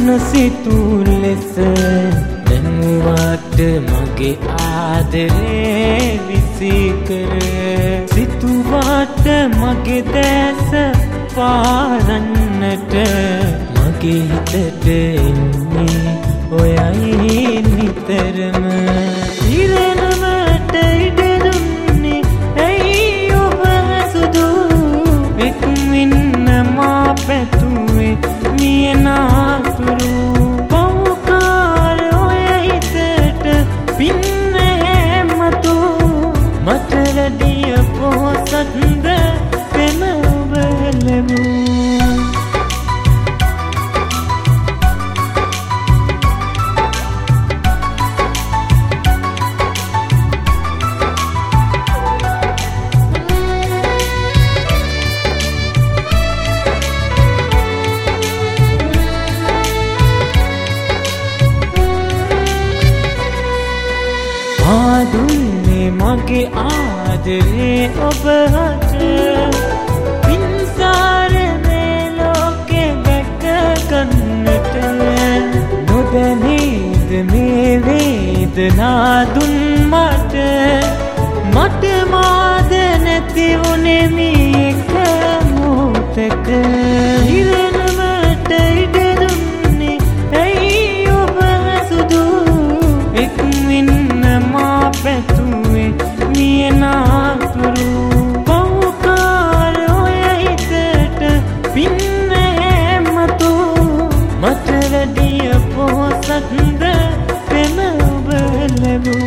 නොසිතූ ලෙස දැමුවාට මගේ ආදරේ විසිකර සිතුවාට මගේ දැස පාරන්නට මගේ හිතට එන්නේ ඔයයි නිතරම ඉරණමට ඉඩ දුන්නේ ඇයි ඔබ සුදු එක්මින්න මා පැතුවේ මියනාතුරු පවුකාර ඔය හිතට පින්නෑමතු මට රැඩිය පොහොසත්ද පෙම ඔබ ලැබූ දුන්නේ මගේ ආදරේ ඔබට පින්සාර මේ ලෝකෙ දැක ගන්නට නොදැනේද මේ වේදනා දුන් මට මාද නැති වුනේ මේ එක මොහොතක ඉරණමට ඉඩ දුන්නේ ඇයි ඔබ සුදු එක්මින්න පැතුවේ මියනාතුරු පවුකාර ඔය හිතට පින්නෑමතු මට රැඩිය පොහොසත්ද පෙම ඔබ ලැබූ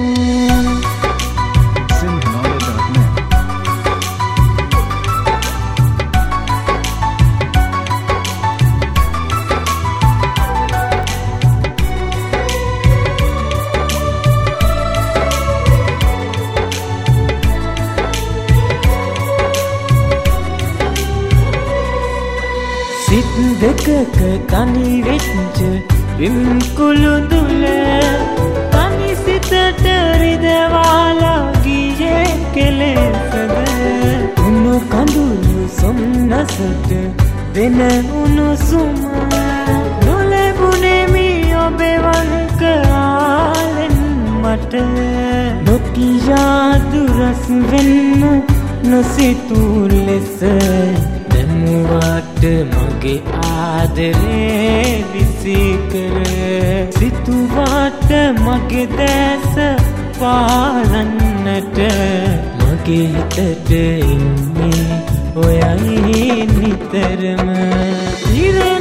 සිත් දෙකක තනි වෙච්ච විම්කුළුඳුල තනි සිතට රිදවාලා ගියේ කෙලෙසද උණු කඳුළු සොම්නසට දෙන උණුසුම නොලැබුණේ මේ ඔබේ වංක ආලෙන් මට නොකියා දුරස් වෙන්න නොසිතූ ලෙස දැමුවාට මගේ ආදරේ විසිකර සිතුවාට මගේ දැස පාරන්නට මගේ හිතට එන්නේ ඔයයි නිතරම